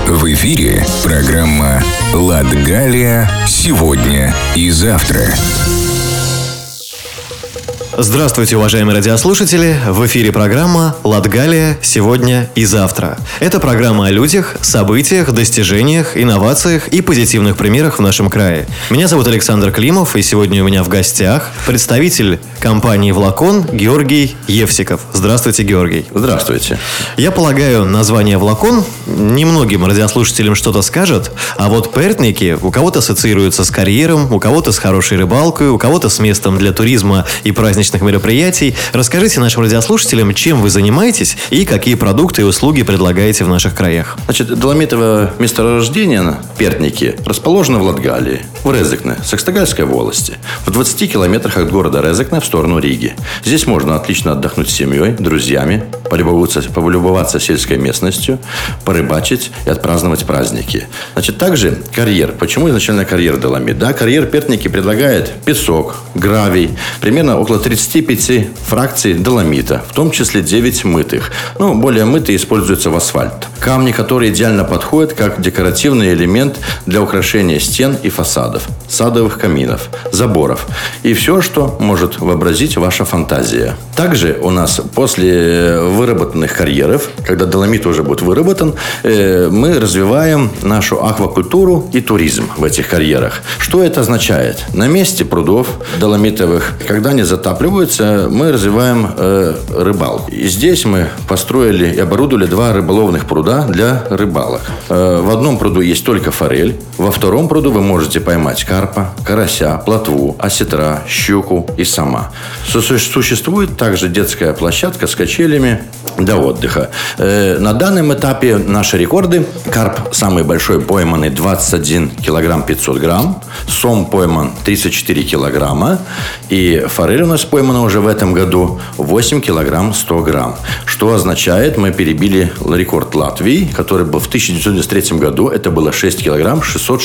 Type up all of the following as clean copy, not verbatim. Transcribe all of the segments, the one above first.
В эфире программа «Латгалия. Сегодня и завтра». Здравствуйте, уважаемые радиослушатели! В эфире программа «Латгалия. Сегодня и завтра». Это программа о людях, событиях, достижениях, инновациях и позитивных примерах в нашем крае. Меня зовут Александр Климов, и сегодня у меня в гостях представитель компании «Влакон» Георгий Евсиков. Здравствуйте, Георгий. Здравствуйте. Я полагаю, название «Влакон» немногим радиослушателям что-то скажет, а вот пэртники у кого-то ассоциируются с карьером, у кого-то с хорошей рыбалкой, у кого-то с местом для туризма и праздничных мероприятий. Расскажите нашим радиослушателям, чем вы занимаетесь и какие продукты и услуги предлагаете в наших краях. Значит, доломитовое месторождение Пертники расположено в Латгалии, в Резекне, Сакстагальской волости, в 20 километрах от города Резекне в сторону Риги. Здесь можно отлично отдохнуть с семьей, друзьями, полюбоваться сельской местностью, порыбачить и отпраздновать праздники. Значит, также карьер. Почему изначально карьер доломит? Да, карьер Пертники предлагает песок, гравий, примерно около 35 фракций доломита, в том числе 9 мытых. Более мытые используются в асфальт. Камни, которые идеально подходят как декоративный элемент для украшения стен и фасадов, садовых каминов, заборов и все, что может вообразить ваша фантазия. Также у нас после выработанных карьеров, когда доломит уже будет выработан, мы развиваем нашу аквакультуру и туризм в этих карьерах. Что это означает? На месте прудов доломитовых, когда они затапливаются, мы развиваем рыбалку. И здесь мы построили и оборудовали 2 рыболовных пруда для рыбалок. В одном пруду есть только форель, во втором пруду вы можете поймать карпа, карася, плотву, осетра, щуку и сама. Существует также детская площадка с качелями для отдыха. На данном этапе наши рекорды: карп самый большой пойманный 21 килограмм 500 грамм, сом пойман 34 килограмма, и форель у нас поймана уже в этом году 8 килограмм 100 грамм. Что означает, мы перебили рекорд Латвии, который был в 1993 году. Это было 6 килограмм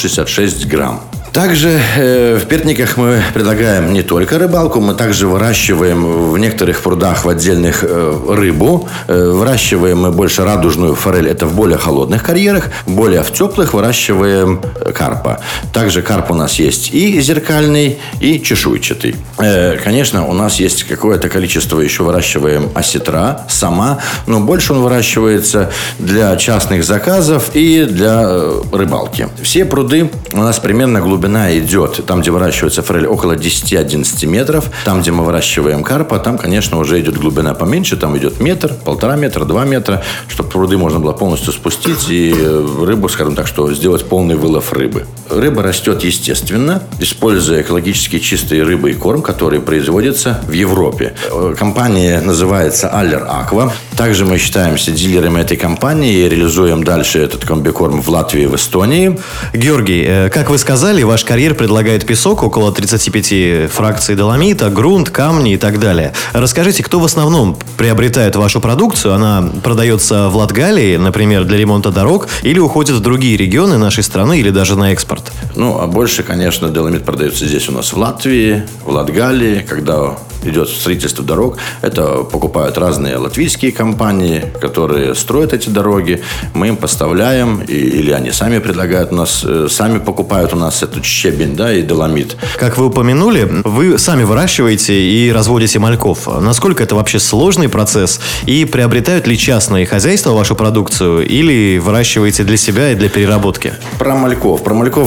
666 грамм. Также в Пертниках мы предлагаем не только рыбалку, мы также выращиваем в некоторых прудах в отдельных рыбу. Выращиваем мы больше радужную форель, это в более холодных карьерах, более в теплых выращиваем карпа. Также карп у нас есть и зеркальный, и чешуйчатый. Конечно, у нас есть какое-то количество еще выращиваем осетра, сама, но больше он выращивается для частных заказов и для рыбалки. Все пруды у нас примерно глубина идет, там, где выращивается форель, около 10-11 метров. Там, где мы выращиваем карпа, там, конечно, уже идет глубина поменьше. Там идет метр, 1,5 метра, 2 метра, чтобы пруды можно было полностью спустить и рыбу, скажем так, что сделать полный вылов рыбы. Рыба растет естественно, используя экологически чистый рыбий корм, который производится в Европе. Компания называется Aller Aqua. Также мы считаемся дилерами этой компании и реализуем дальше этот комбикорм в Латвии и в Эстонии. Георгий, как вы сказали, ваш карьер предлагает песок, около 35 фракций доломита, грунт, камни и так далее. Расскажите, кто в основном приобретает вашу продукцию? Она продается в Латгалии, например, для ремонта дорог, или уходит в другие регионы нашей страны, или даже на экспорт? А больше, конечно, доломит продается здесь у нас в Латвии, в Латгалии. Когда идет строительство дорог, это покупают разные латвийские компании, которые строят эти дороги. Мы им поставляем, или они сами предлагают у нас, сами покупают у нас этот щебень, и доломит. Как вы упомянули, вы сами выращиваете и разводите мальков. Насколько это вообще сложный процесс? И приобретают ли частные хозяйства вашу продукцию, или выращиваете для себя и для переработки? Про мальков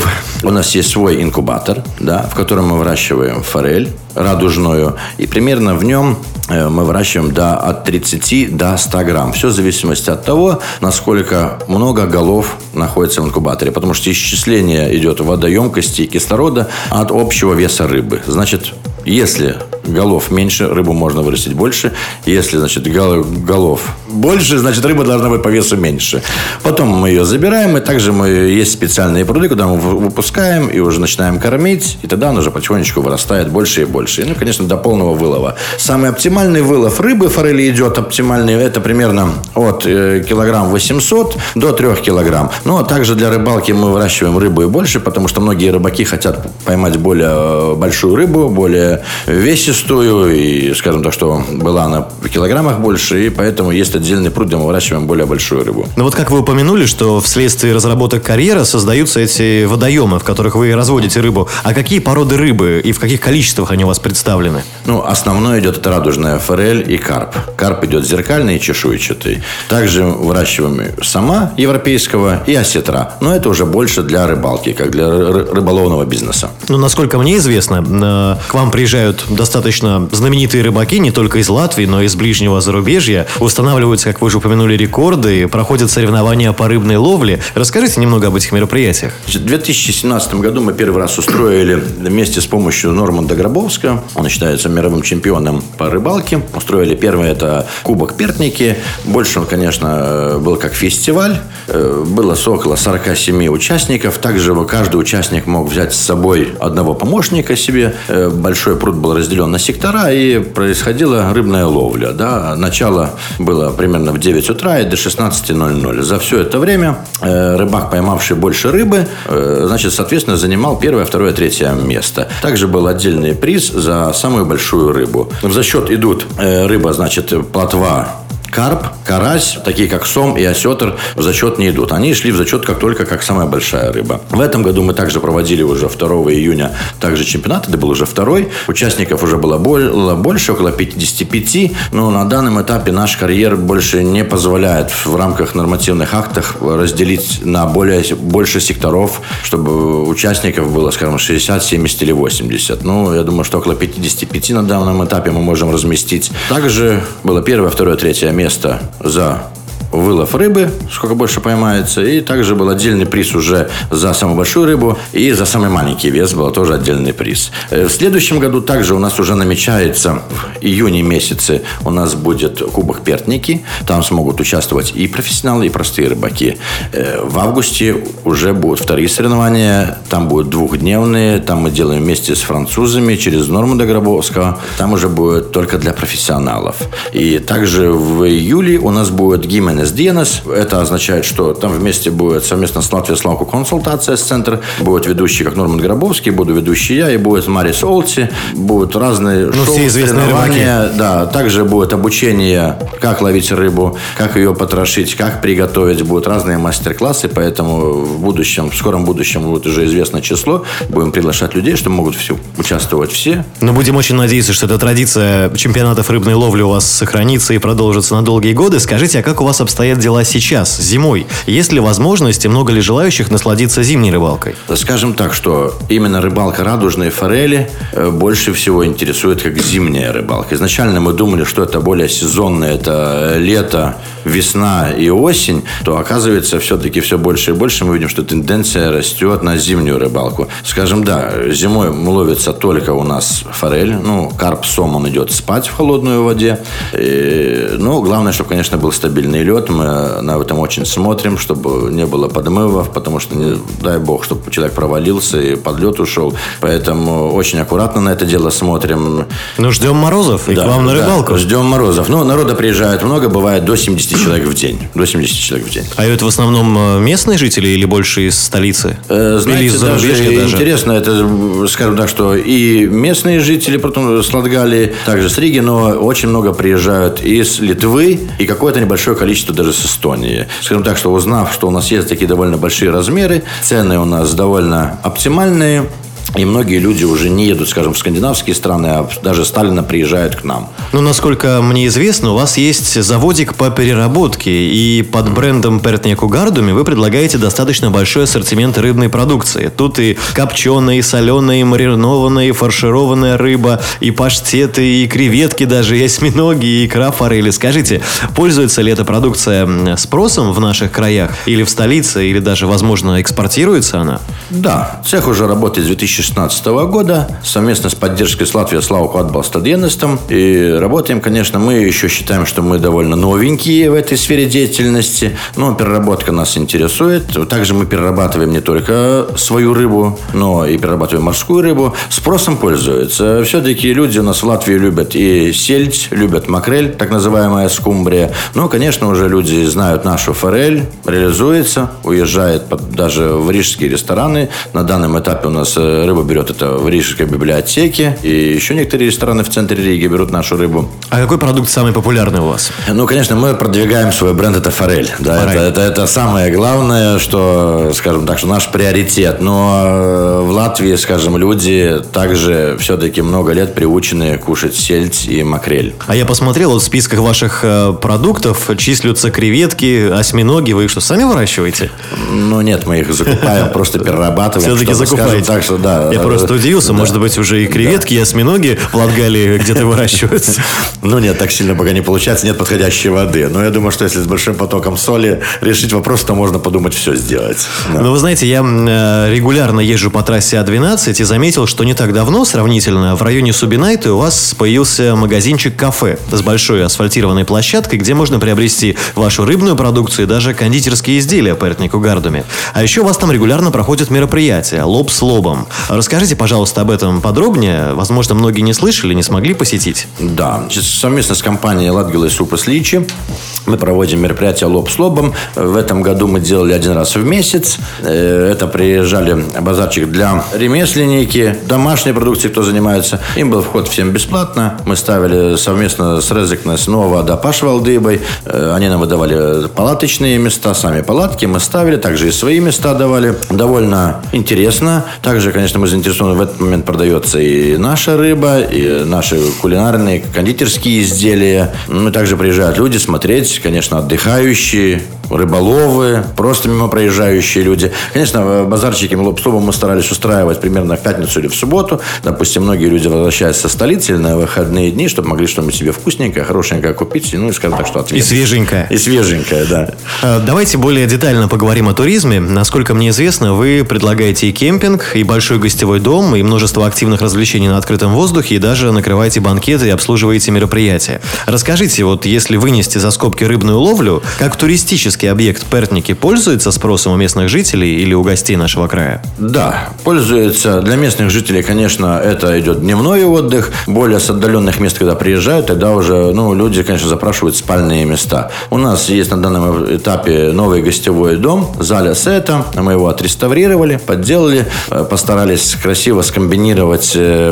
у нас есть свой инкубатор, в котором мы выращиваем форель радужную, и примерно в нем мы выращиваем от 30 до 100 грамм. Все в зависимости от того, насколько много голов находится в инкубаторе. Потому что исчисление идет водоемкости и кислорода от общего веса рыбы. Значит, если голов меньше, рыбу можно вырастить больше. Если, голов больше, значит, рыба должна быть по весу меньше. Потом мы ее забираем, и также есть специальные пруды, куда мы выпускаем и уже начинаем кормить, и тогда она уже потихонечку вырастает больше и больше. И, конечно, до полного вылова. Самый оптимальный вылов рыбы, форели идет оптимальный, это примерно от килограмм 800 до 3 килограмм. Но также для рыбалки мы выращиваем рыбу и больше, потому что многие рыбаки хотят поймать более большую рыбу, более более весистую, и, скажем так, что была она в килограммах больше, и поэтому есть отдельный пруд, где мы выращиваем более большую рыбу. Ну вот как вы упомянули, что вследствие разработок карьера создаются эти водоемы, в которых вы разводите рыбу. А какие породы рыбы и в каких количествах они у вас представлены? Ну, основное идет это радужная форель и карп. Карп идет зеркальный и чешуйчатый. Также выращиваем сама европейского и осетра. Но это уже больше для рыбалки, как для рыболовного бизнеса. Ну, насколько мне известно, к вам приезжают достаточно знаменитые рыбаки, не только из Латвии, но и из ближнего зарубежья. Устанавливаются, как вы уже упомянули, рекорды, проходят соревнования по рыбной ловле. Расскажите немного об этих мероприятиях. В 2017 году мы первый раз устроили вместе с помощью Норманда Гробовска, он считается мировым чемпионом по рыбалке. Устроили первый, это Кубок Пертники. Больше он, конечно, был как фестиваль. Было около 47 участников. Также каждый участник мог взять с собой одного помощника себе. Большой пруд был разделен на сектора, и происходила рыбная ловля. Да? Начало было примерно в 9 утра и до 16:00. За все это время рыбак, поймавший больше рыбы, значит, соответственно, занимал первое, второе, третье место. Также был отдельный приз за самую большую рыбу. В зачет идут рыба, значит, плотва, карп, карась, такие как сом и осетр, в зачет не идут. Они шли в зачет как самая большая рыба. В этом году мы также проводили уже 2 июня также чемпионат. Это был уже второй. Участников уже было больше, около 55. Но на данном этапе наш карьер больше не позволяет в рамках нормативных актов разделить на больше секторов, чтобы участников было, скажем, 60, 70 или 80. Ну, я думаю, что около 55 на данном этапе мы можем разместить. Также было первое, второе, третье место за вылов рыбы, сколько больше поймается. И также был отдельный приз уже за самую большую рыбу. И за самый маленький вес был тоже отдельный приз. В следующем году также у нас уже намечается в июне месяце у нас будет Кубок Пертники. Там смогут участвовать и профессионалы, и простые рыбаки. В августе уже будут вторые соревнования. Там будут двухдневные. Там мы делаем вместе с французами через Норманда Гробовского. Там уже будет только для профессионалов. И также в июле у нас будет Гименес Dienas. Это означает, что там вместе будет совместно с Латвией Славку консультация с центра. Будут ведущие, как Норманд Гробовский, буду ведущий я, и будет Марис Олти. Будут разные шоу, соревнования. Да, также будет обучение, как ловить рыбу, как ее потрошить, как приготовить. Будут разные мастер-классы, поэтому в скором будущем будет уже известное число. Будем приглашать людей, что могут участвовать все. Но будем очень надеяться, что эта традиция чемпионатов рыбной ловли у вас сохранится и продолжится на долгие годы. Скажите, а как у вас обстоят дела сейчас, зимой? Есть ли возможность и много ли желающих насладиться зимней рыбалкой? Скажем так, что именно рыбалка радужной форели больше всего интересует как зимняя рыбалка. Изначально мы думали, что это более сезонное, это лето, весна и осень, то оказывается все-таки все больше и больше мы видим, что тенденция растет на зимнюю рыбалку. Скажем, да, зимой ловится только у нас форель, карп, сом, он идет спать в холодной воде. Но главное, чтобы, конечно, был стабильный лед. Мы на этом очень смотрим, чтобы не было подмывов, потому что, не дай бог, чтобы человек провалился и под лед ушел. Поэтому очень аккуратно на это дело смотрим. Ждем морозов и к вам на рыбалку. Да, ждем морозов. Народа приезжает много, бывает до 70 человек в день. А это в основном местные жители или больше из столицы? Знаете, или из зарубежья даже? Интересно, это, скажем так, что и местные жители, потом с Латгалии, также с Риги, но очень много приезжают из Литвы и какое-то небольшое количество даже с Эстонии. Скажем так, что узнав, что у нас есть такие довольно большие размеры, цены у нас довольно оптимальные, и многие люди уже не едут, скажем, в скандинавские страны, а даже сталина приезжают к нам. Насколько мне известно, у вас есть заводик по переработке, и под брендом Пертнику Гардуми вы предлагаете достаточно большой ассортимент рыбной продукции. Тут и копченая, и соленая, и маринованная, и фаршированная рыба, и паштеты, и креветки даже, и осьминоги, и икра форели. Скажите, пользуется ли эта продукция спросом в наших краях, или в столице, или даже, возможно, экспортируется она? Да, цех уже работает с 2016 года совместно с поддержкой с Латвией Славку Atbalsta dienestam. И работаем, конечно, мы еще считаем, что мы довольно новенькие в этой сфере деятельности, но переработка нас интересует. Также мы перерабатываем не только свою рыбу, но и перерабатываем морскую рыбу. Спросом пользуются. Все-таки люди у нас в Латвии любят и сельдь, любят макрель, так называемая скумбрия. Конечно, уже люди знают нашу форель, реализуется, уезжает даже в рижские рестораны. На данном этапе у нас рыбу берет это в Рижской библиотеке. И еще некоторые рестораны в центре Риги берут нашу рыбу. А какой продукт самый популярный у вас? Ну, конечно, мы продвигаем свой бренд, это форель. Да, Форель. Это самое главное, что, скажем так, что наш приоритет. Но в Латвии, скажем, люди также все-таки много лет приучены кушать сельдь и макрель. А я посмотрел, вот в списках ваших продуктов числятся креветки, осьминоги. Вы их что, сами выращиваете? Ну, нет, мы их закупаем, просто перерабатываем. Все-таки закупаете. Так, что, да, я просто удивился, может быть, уже и креветки, и осьминоги в Латгалии где-то выращиваются. Ну, нет, так сильно пока не получается, нет подходящей воды. Но я думаю, что если с большим потоком соли решить вопрос, то можно подумать все сделать. Да. Ну, вы знаете, я регулярно езжу по трассе А12 и заметил, что не так давно, сравнительно, в районе Субинайты у вас появился магазинчик-кафе с большой асфальтированной площадкой, где можно приобрести вашу рыбную продукцию и даже кондитерские изделия по Эртнику Гардуме. А еще у вас там регулярно проходят мероприятия «Лоб с лобом». Расскажите, пожалуйста, об этом подробнее. Возможно, многие не слышали, не смогли посетить. Да, совместно с компанией «Latgales Upas Līči» мы проводим мероприятие «Лоб с лобом». В этом году мы делали один раз в месяц. Это приезжали базарчик для ремесленники, домашней продукции, кто занимается. Им был вход всем бесплатно. Мы ставили совместно с Резекнес Нова да Пашвалдыбой. Они нам выдавали палаточные места, сами палатки мы ставили, также и свои места давали. Довольно интересно. Также, конечно, мы заинтересованы, в этот момент продается и наша рыба, и наши кулинарные, кондитерские изделия. Ну, также приезжают люди смотреть, конечно, отдыхающие, рыболовы, просто мимо проезжающие люди. Конечно, базарчики «Лоб с лобом» мы старались устраивать примерно в пятницу или в субботу. Допустим, многие люди возвращаются со столицы или на выходные дни, чтобы могли что-нибудь себе вкусненькое, хорошенькое купить. Ну, и, скажем так, что ответ. И свеженькое. И свеженькое, да. Давайте более детально поговорим о туризме. Насколько мне известно, вы предлагаете и кемпинг, и большой гостевой дом, и множество активных развлечений на открытом воздухе, и даже накрываете банкеты и обслуживаете мероприятия. Расскажите, вот если вынести за скобки рыбную ловлю, как туристический объект Пертники пользуется спросом у местных жителей или у гостей нашего края? Да, пользуется. Для местных жителей, конечно, это идет дневной отдых. Более с отдаленных мест, когда приезжают, тогда уже, люди, конечно, запрашивают спальные места. У нас есть на данном этапе новый гостевой дом, Заля Сета. Мы его отреставрировали, подделали, постарались красиво скомбинировать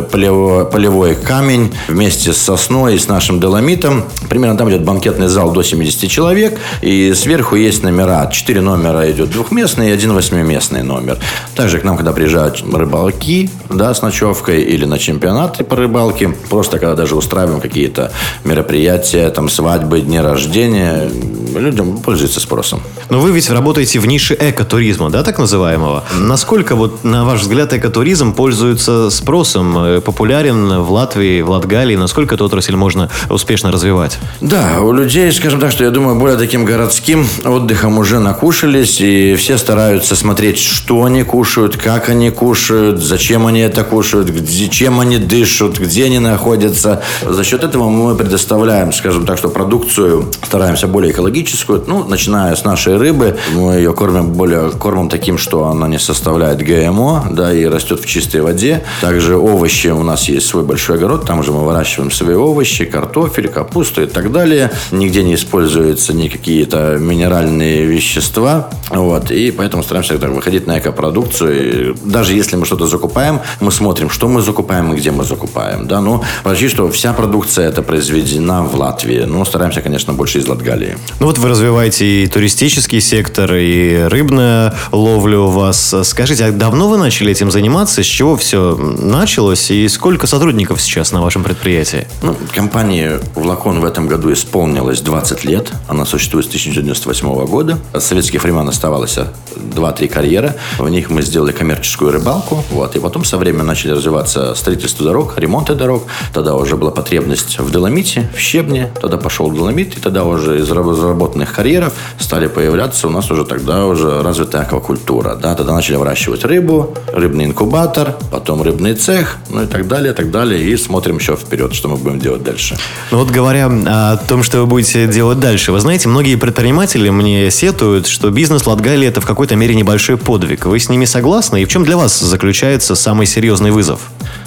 полевой камень вместе с сосной и с нашим доломитом. Примерно там идет банкетный зал до 70 человек. И сверху есть номера. 4 номера идет двухместный и 1 восьмиместный номер. Также к нам, когда приезжают рыбалки, да, с ночевкой или на чемпионаты по рыбалке, просто когда даже устраиваем какие-то мероприятия, там свадьбы, дни рождения, людям пользуются спросом. Но вы ведь работаете в нише экотуризма, да, так называемого? Насколько, вот, на ваш взгляд, экотуризм пользуется спросом, популярен в Латвии, в Латгалии? Насколько эту отрасль можно успешно развивать? Да, у людей, скажем так, что я думаю, более таким городским отдыхом уже накушались, и все стараются смотреть, что они кушают, как они кушают, зачем они это кушают, чем они дышат, где они находятся. За счет этого мы предоставляем, скажем так, что продукцию стараемся более экологическую, начиная с нашей рыбы. Мы ее кормом таким, что она не составляет ГМО, да, и растет в чистой воде. Также овощи, у нас есть свой большой огород, там же мы выращиваем свои овощи, картофель, капусту и так далее. Нигде не используются никакие-то минеральные вещества, и поэтому стараемся выходить на экопродукцию. И даже если мы что-то закупаем, мы смотрим, что мы закупаем и где мы закупаем, да, почти что вся продукция это произведена в Латвии, стараемся, конечно, больше из Латгалии. Вот вы развиваете и туристический сектор, и рыбную ловлю у вас. Скажите, а давно вы начали этим заниматься? С чего все началось? И сколько сотрудников сейчас на вашем предприятии? Компании «Влакон» в этом году исполнилось 20 лет. Она существует с 1998 года. От советских времен оставалось 2-3 карьера. В них мы сделали коммерческую рыбалку. И потом со временем начали развиваться строительство дорог, ремонты дорог. Тогда уже была потребность в доломите, в щебне. Тогда пошел доломит. И тогда уже из разработанных карьеров стали появляться у нас уже тогда уже развитая аквакультура. Да? Тогда начали выращивать рыбу, рыбный инкубатор, потом рыбный цех, и так далее, и так далее. И смотрим еще вперед, что мы будем делать дальше. Говоря о том, что вы будете делать дальше, вы знаете, многие предприниматели мне сетуют, что бизнес в Латгалии – это в какой-то мере небольшой подвиг. Вы с ними согласны? И в чем для вас заключается самый серьезный вызов?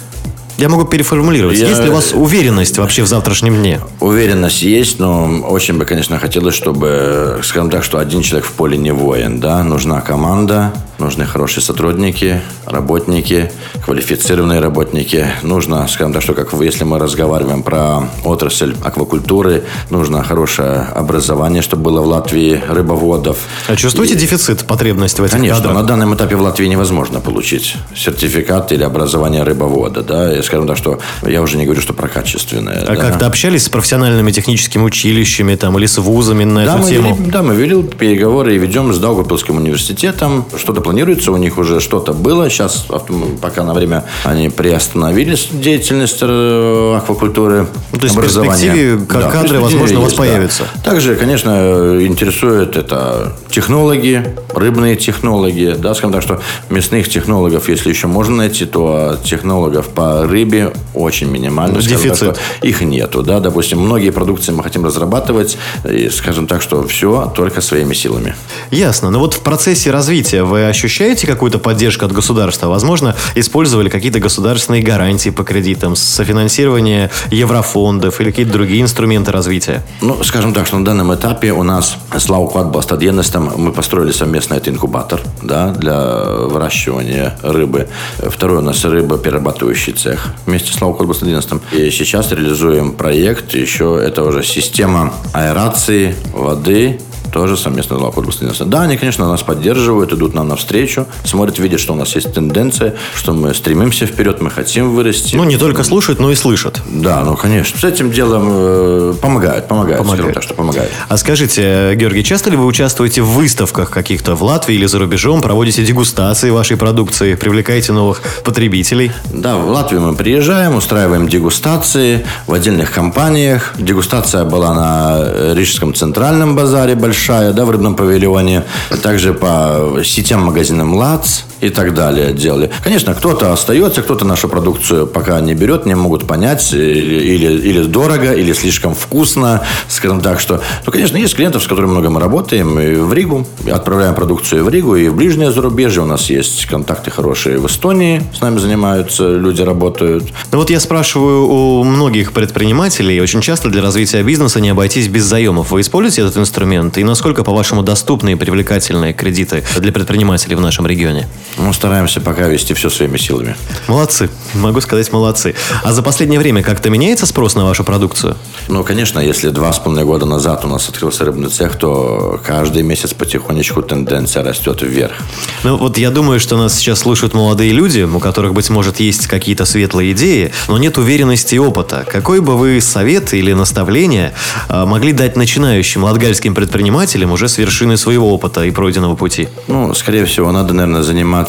Я могу переформулировать. Есть ли у вас уверенность вообще в завтрашнем дне? Уверенность есть, но очень бы, конечно, хотелось, чтобы, скажем так, что один человек в поле не воин, да, нужна команда. нужны хорошие сотрудники, работники, квалифицированные работники. Нужно, скажем так, что если мы разговариваем про отрасль аквакультуры, нужно хорошее образование, чтобы было в Латвии, рыбоводов. А чувствуете дефицит, потребность в этих Конечно, кадрах? на данном этапе в Латвии невозможно получить сертификат или образование рыбовода. Да? И, скажем так, что я уже не говорю, что про качественное. А как-то общались с профессиональными техническими училищами или с вузами на эту тему? Мы вели переговоры и ведем с Даугавпилским университетом. Что-то планируется, у них уже что-то было. Сейчас, пока на время они приостановили деятельность аквакультуры. То есть в перспективе кадры, возможно, у вас появятся. Также, конечно, интересует это технологи, рыбные технологии. Да, скажем так, что мясных технологов, если еще можно найти, то технологов по рыбе очень минимально. Дефицит. Так, их нету. Да? Допустим, многие продукции мы хотим разрабатывать, и, скажем так, что все только своими силами. Ясно. Но вот в процессе развития вы ощущаете какую-то поддержку от государства? Возможно, использовали какие-то государственные гарантии по кредитам, софинансирование еврофондов или какие-то другие инструменты развития? Скажем так, что на данном этапе у нас с Лауку-Atbalsta мы построили совместно этот инкубатор, да, для выращивания рыбы. Второй у нас рыбоперерабатывающий цех вместе с Лауку-Atbalsta. И сейчас реализуем проект, еще это уже система аэрации воды, тоже совместно с Лауку-Atbalsta. Да, они, конечно, нас поддерживают, идут нам навстречу, смотрят, видят, что у нас есть тенденция, что мы стремимся вперед, мы хотим вырасти. Не только слушают, но и слышат. Да, конечно. С этим делом помогают. Скажем так, что помогают. А скажите, Георгий, часто ли вы участвуете в выставках каких-то в Латвии или за рубежом, проводите дегустации вашей продукции, привлекаете новых потребителей? Да, в Латвию мы приезжаем, устраиваем дегустации в отдельных компаниях. Дегустация была на Рижском центральном базаре большая, да, в рыбном павильоне. Также по сетям магазинам ЛАЦ и так далее делали. Конечно, кто-то остается, кто-то нашу продукцию пока не берет, не могут понять, или дорого, или слишком вкусно, скажем так, что... конечно, есть клиентов, с которыми много мы работаем, и в Ригу, отправляем продукцию в Ригу, и в ближнее зарубежье. У нас есть контакты хорошие в Эстонии, с нами занимаются, люди работают. Я спрашиваю у многих предпринимателей, очень часто для развития бизнеса не обойтись без заемов. Вы используете этот инструмент? И насколько, по-вашему, доступны и привлекательные кредиты для предпринимателей в нашем регионе? Стараемся пока вести все своими силами. Молодцы. Могу сказать, молодцы. А за последнее время как-то меняется спрос на вашу продукцию? Конечно, если 2,5 года назад у нас открылся рыбный цех, то каждый месяц потихонечку тенденция растет вверх. Я думаю, что нас сейчас слушают молодые люди, у которых, быть может, есть какие-то светлые идеи, но нет уверенности и опыта. Какой бы вы совет или наставление могли дать начинающим латгальским предпринимателям уже с вершины своего опыта и пройденного пути? Скорее всего, надо, наверное,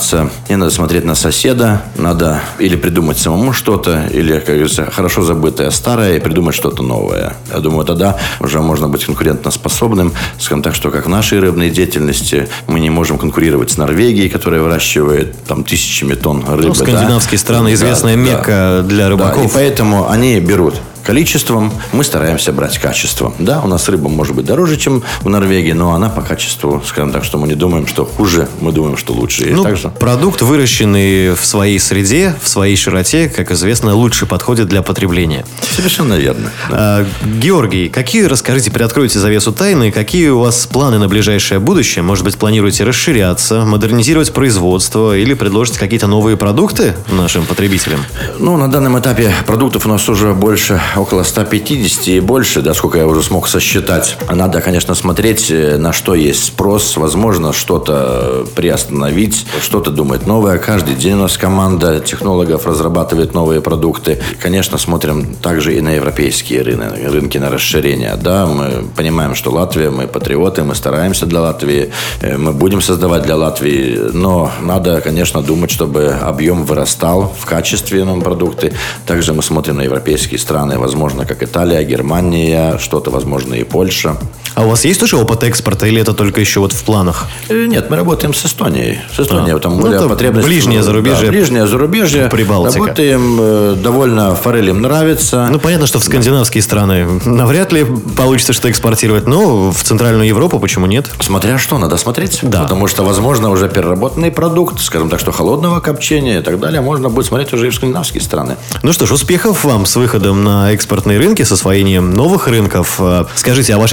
не надо смотреть на соседа, надо или придумать самому что-то, или, как говорится, хорошо забытое старое, и придумать что-то новое. Я думаю, тогда уже можно быть конкурентоспособным. Скажем так, что как в нашей рыбной деятельности мы не можем конкурировать с Норвегией, которая выращивает тысячами тонн рыбы. Скандинавские страны, известная Мекка для рыбаков. Да, и поэтому они берут количеством, мы стараемся брать качеством. Да, у нас рыба может быть дороже, чем в Норвегии, но она по качеству, скажем так, что мы не думаем, что хуже, мы думаем, что лучше. Продукт, выращенный в своей среде, в своей широте, как известно, лучше подходит для потребления. Совершенно верно. Георгий, расскажите, приоткройте завесу тайны, какие у вас планы на ближайшее будущее? Может быть, планируете расширяться, модернизировать производство или предложить какие-то новые продукты нашим потребителям? На данном этапе продуктов у нас уже больше около 150 и больше, да, сколько я уже смог сосчитать. Надо, конечно, смотреть, на что есть спрос. Возможно, что-то приостановить, что-то думать новое. Каждый день у нас команда технологов разрабатывает новые продукты. Конечно, смотрим также и на европейские рынки на расширение. Да, мы понимаем, что Латвия, мы патриоты, мы стараемся для Латвии, мы будем создавать для Латвии, но надо, конечно, думать, чтобы объем вырастал в качестве продукты. Также мы смотрим на европейские страны, возможно, как Италия, Германия, что-то, возможно, и Польша. А у вас есть уже опыт экспорта или это только еще в планах? Нет, мы работаем с Эстонией. Там более потребность. Ближнее зарубежье. Ближнее зарубежье. Прибалтика. Работаем, довольно форель им нравится. Понятно, что в скандинавские страны навряд ли получится что экспортировать, но в Центральную Европу почему нет? Смотря что, надо смотреть. Да. Потому что, возможно, уже переработанный продукт, скажем так, что холодного копчения и так далее, можно будет смотреть уже и в скандинавские страны. Что ж, успехов вам с выходом на экспортные рынки, с освоением новых рынков. Скажите, а ваша продукция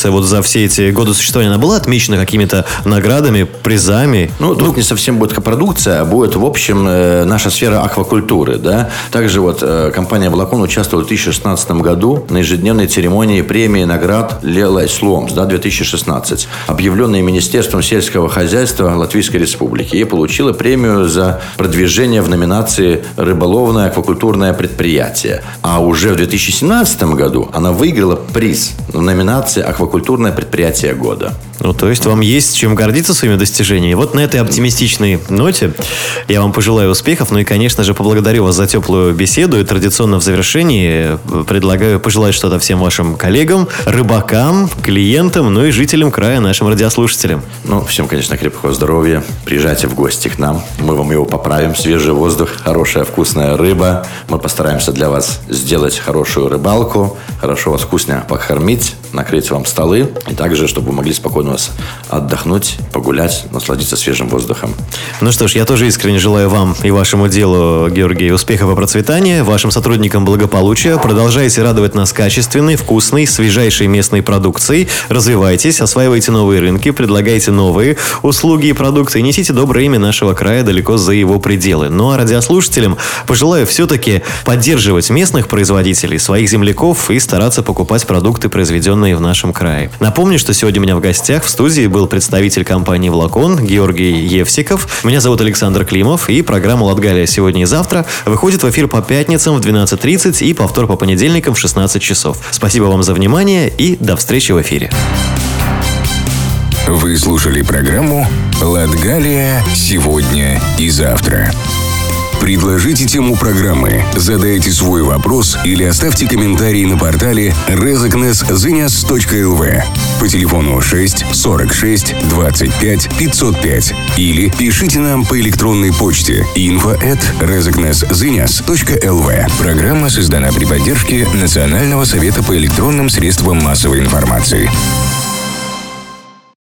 продукция вот за все эти годы существования, она была отмечена какими-то наградами, призами? Ну, тут не совсем будет продукция, а будет, в общем, наша сфера аквакультуры, да. Также вот компания «Волокон» участвовала в 2016 году на ежедневной церемонии премии наград «Лелай Сломс», да, 2016, объявленной Министерством сельского хозяйства Латвийской Республики. И получила премию за продвижение в номинации «Рыболовное аквакультурное предприятие». А уже в 2017 году она выиграла приз в номинации «Аквакультурное предприятие года». Ну, то есть вам есть чем гордиться своими достижениями. Вот на этой оптимистичной ноте я вам пожелаю успехов. Ну и, конечно же, поблагодарю вас за теплую беседу. И традиционно в завершении предлагаю пожелать что-то всем вашим коллегам, рыбакам, клиентам, ну и жителям края, нашим радиослушателям. Ну, всем, конечно, крепкого здоровья. Приезжайте в гости к нам. Мы вам его поправим. Свежий воздух, хорошая вкусная рыба. Мы постараемся для вас сделать хорошую рыбалку, хорошо вас вкусно покормить, накрыть вам столы. И также, чтобы вы могли спокойно вас отдохнуть, погулять, насладиться свежим воздухом. Ну что ж, я тоже искренне желаю вам и вашему делу, Георгий, успехов и процветания, вашим сотрудникам благополучия. Продолжайте радовать нас качественной, вкусной, свежайшей местной продукцией. Развивайтесь, осваивайте новые рынки, предлагайте новые услуги и продукты и несите доброе имя нашего края далеко за его пределы. Ну а радиослушателям пожелаю все-таки поддерживать местных производителей, своих земляков и стараться покупать продукты, произведенные в нашем крае. Напомню, что сегодня у меня в гостях в студии был представитель компании «Волокон» Георгий Евсиков. Меня зовут Александр Климов, и программа «Латгалия сегодня и завтра» выходит в эфир по пятницам в 12:30 и повтор по понедельникам в 16 часов. Спасибо вам за внимание и до встречи в эфире. Вы слушали программу «Латгалия сегодня и завтра». Предложите тему программы, задайте свой вопрос или оставьте комментарий на портале rezeknes.lv по телефону 6 46 25 505 или пишите нам по электронной почте info@rezeknes.lv. Программа создана при поддержке Национального совета по электронным средствам массовой информации.